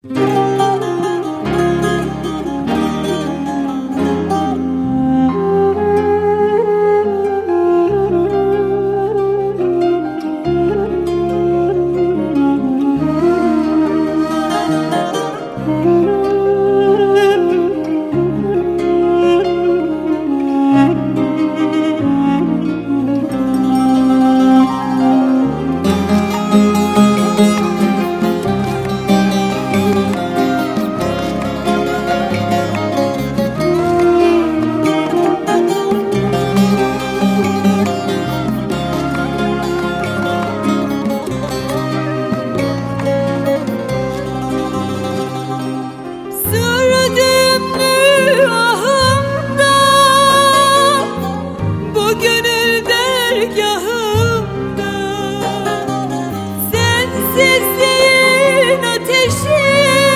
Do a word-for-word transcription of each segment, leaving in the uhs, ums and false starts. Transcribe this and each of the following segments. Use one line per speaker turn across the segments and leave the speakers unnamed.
Sensizliğin ateşi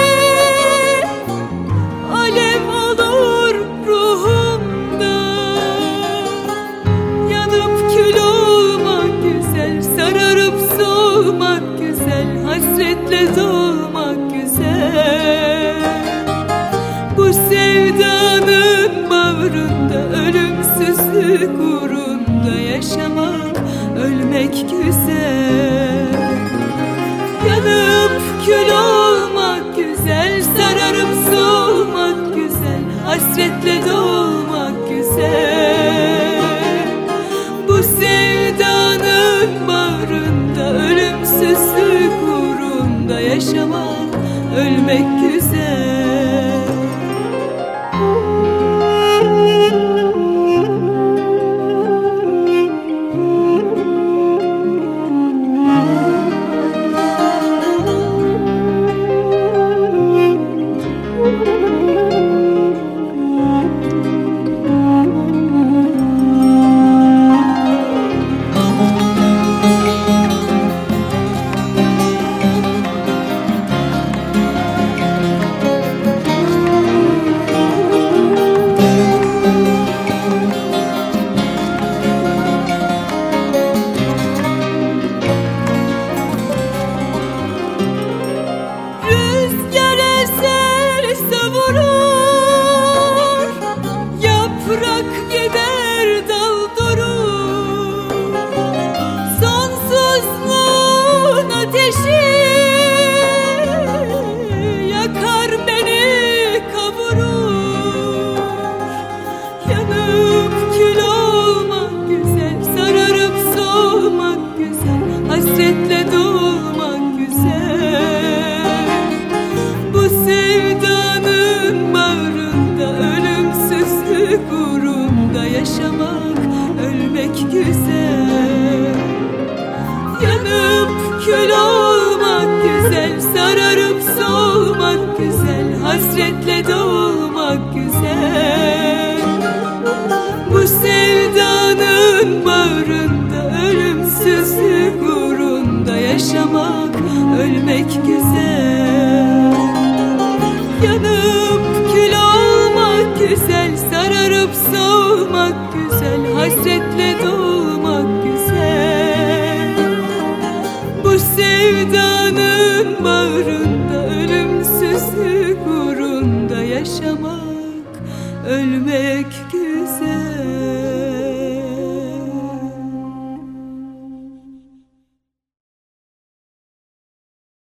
alev olur ruhumda. Yanıp kül olmak güzel, sararıp solmak güzel, hasretle dolmak güzel. Bu sevdanın bağrında, ölümsüzlük uğrunda yaşamak, ölmek güzel. Yanıp kül olmak güzel, sararıp solmak güzel, hasretle dolmak güzel. Bu sevdanın bağrında, ölümsüzlük uğrunda yaşamak, ölmek güzel. Yakar beni, kavurur. Yanıp kül olmak güzel, sararıp solmak güzel, hasretle dolmak güzel. Bu sevdanın bağrında, ölümsüzlük uğrunda yaşamak, ölmek güzel. Yanıp kül olmak güzel, sararıp solmak güzel, hasretle dolmak güzel. Bu sevdanın bağrında, ölümsüzlük uğrunda yaşamak, ölmek güzel. Yanıp kül olmak güzel, sararıp solmak güzel, hasretle dolmak